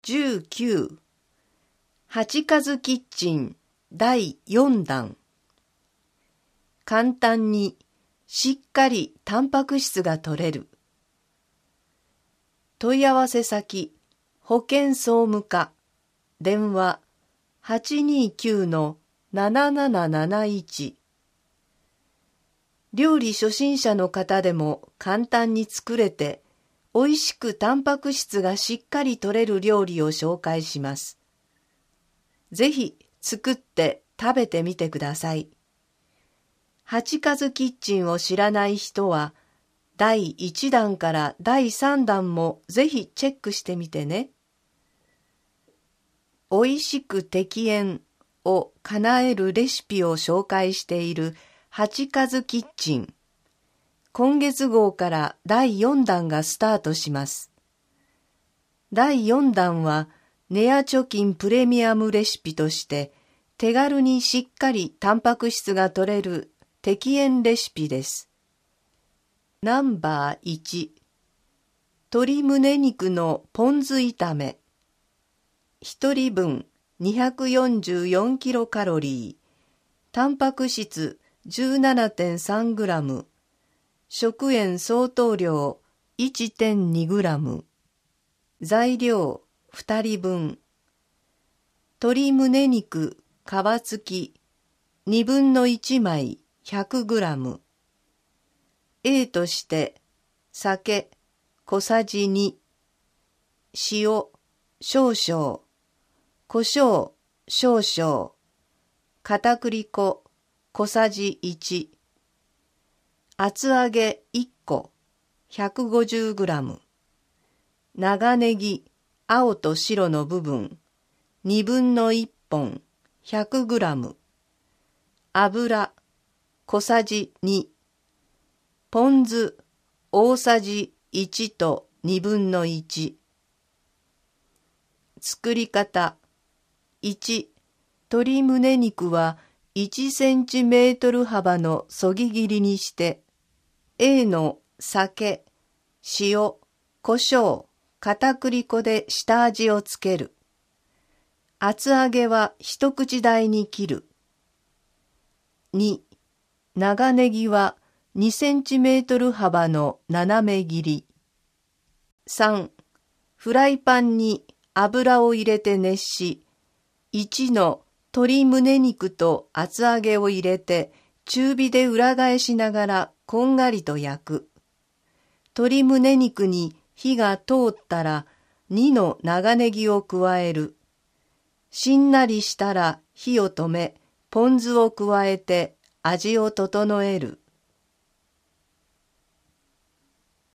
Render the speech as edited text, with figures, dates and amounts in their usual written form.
19八数キッチン第4弾。簡単にしっかりタンパク質が取れる。問い合わせ先保健総務課電話 829-7771。料理初心者の方でも簡単に作れておいしくタンパク質がしっかり取れる料理を紹介します。ぜひ作って食べてみてください。八数キッチンを知らない人は第1弾から第3弾もぜひチェックしてみてね。おいしく適塩を叶えるレシピを紹介している八数キッチン。今月号から第4弾がスタートします。第4弾はネア貯金プレミアムレシピとして手軽にしっかりタンパク質が取れる適塩レシピです。ナンバー1、鶏胸肉のポン酢炒め。1人分244キロカロリー、タンパク質 17.3 グラム、食塩相当量 1.2 グラム。材料2人分。鶏胸肉皮付き2分の1枚100グラム。A として酒小さじ2、塩少々、胡椒少々、片栗粉小さじ1、厚揚げ1個150グラム、長ネギ青と白の部分2分の1本100グラム、油小さじ2、ポン酢大さじ1と2分の1。作り方。1、鶏胸肉は1センチメートル幅のそぎ切りにして、A の酒、塩、胡椒、片栗粉で下味をつける。厚揚げは一口大に切る。2、長ネギは2センチメートル幅の斜め切り。3、フライパンに油を入れて熱し、1の鶏胸肉と厚揚げを入れて中火で裏返しながらこんがりと焼く。鶏胸肉に火が通ったら2の長ネギを加える。しんなりしたら火を止め、ポン酢を加えて味を整える。